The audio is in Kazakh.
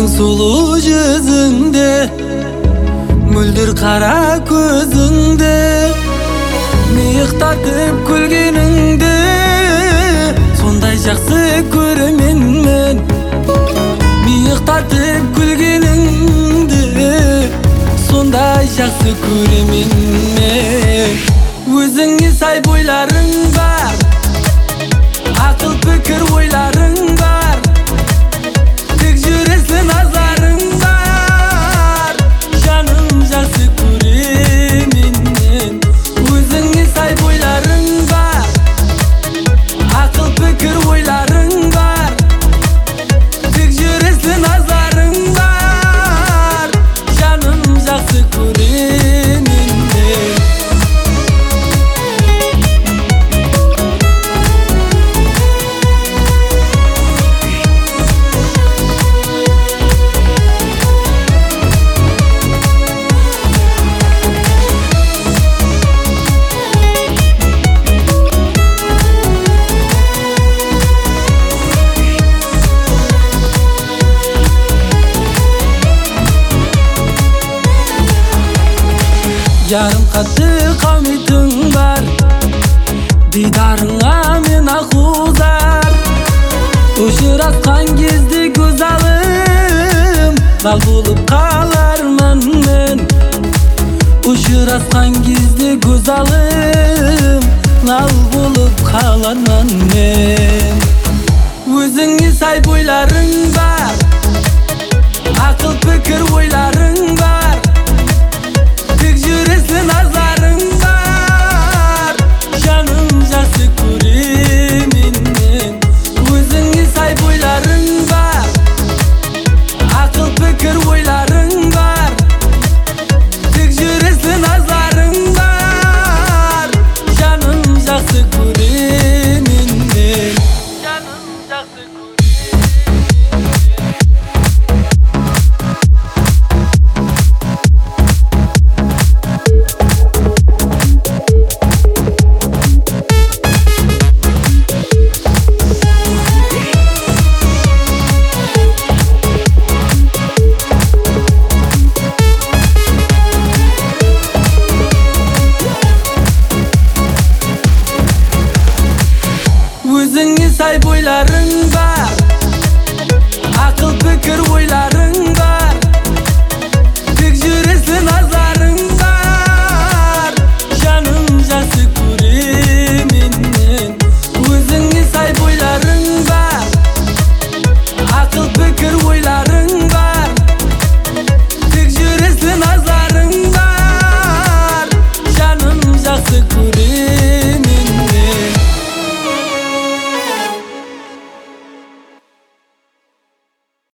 Sulu yüzünde, müldir kara gözünde, miyik tartıp külgeningde, sonday jakсы köremen men. Miyik tartıp külgeningde, sonday jakсы köremen men. Özüңe say boylarың бар, akıl fikir oylarың бар, tek жүресің назарың бар, жаным жақсы көремін мен. Өзіңе сай бойларың бар, ақыл пікір ойларың бар, тек жүресің назарың бар, жаным жақсы көремін мен. Yarım katı kavmitin var, didarыңа мен ақузар. Ұшырасқан кезде көз алым, лал болып қалармын мен. Ұшырасқан кезде көз алым, лал болып қалармын мен. Өзіңе сай бойларың бар, ақыл пікір ойларың бар, tek жүресің назарың бар, жаным жақсы көремін мен. Өзіңе сай бойларың бар, ақыл пікір ойларың бар, тек жүресің назарың бар, жаным жақсы көремін мен. Жаным жақсы көремін. Өзіңе сай бойларың бар, ақыл пікір ойларың